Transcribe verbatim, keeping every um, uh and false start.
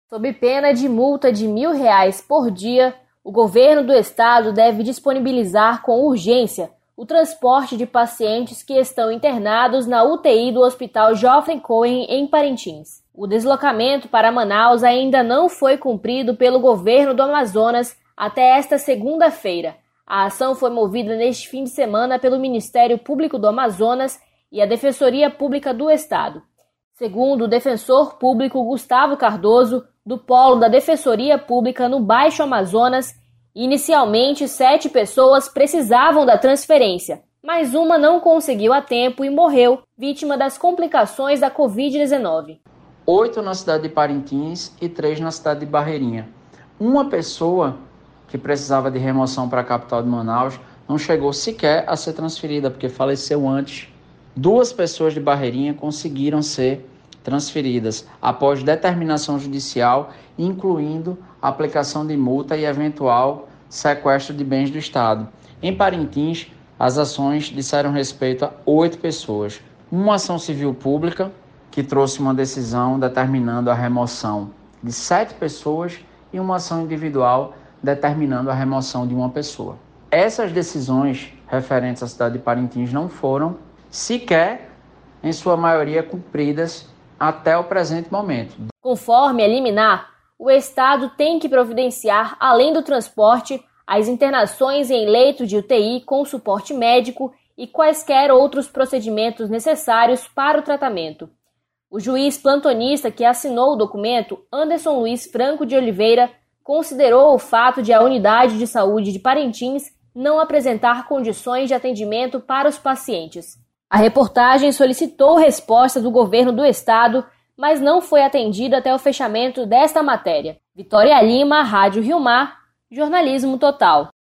Sob pena de multa de mil reais por dia, o governo do estado deve disponibilizar com urgência o transporte de pacientes que estão internados na U T I do Hospital Geoffrey Cohen, em Parintins. O deslocamento para Manaus ainda não foi cumprido pelo governo do Amazonas até esta segunda-feira. A ação foi movida neste fim de semana pelo Ministério Público do Amazonas e a Defensoria Pública do Estado. Segundo o defensor público Gustavo Cardoso, do Polo da Defensoria Pública no Baixo Amazonas, inicialmente sete pessoas precisavam da transferência, mas uma não conseguiu a tempo e morreu, vítima das complicações da covid dezenove. Oito na cidade de Parintins e três na cidade de Barreirinha. Uma pessoa que precisava de remoção para a capital de Manaus não chegou sequer a ser transferida, porque faleceu antes. Duas pessoas de Barreirinha conseguiram ser transferidas após determinação judicial, incluindo aplicação de multa e eventual sequestro de bens do Estado. Em Parintins, as ações disseram respeito a oito pessoas. Uma ação civil pública, que trouxe uma decisão determinando a remoção de sete pessoas, e uma ação individual determinando a remoção de uma pessoa. Essas decisões referentes à cidade de Parintins não foram sequer, em sua maioria, cumpridas até o presente momento. Conforme a liminar, o Estado tem que providenciar, além do transporte, as internações em leito de U T I com suporte médico e quaisquer outros procedimentos necessários para o tratamento. O juiz plantonista que assinou o documento, Anderson Luiz Franco de Oliveira, considerou o fato de a Unidade de Saúde de Parintins não apresentar condições de atendimento para os pacientes. A reportagem solicitou resposta do governo do estado, mas não foi atendida até o fechamento desta matéria. Vitória Lima, Rádio Rio Mar, Jornalismo Total.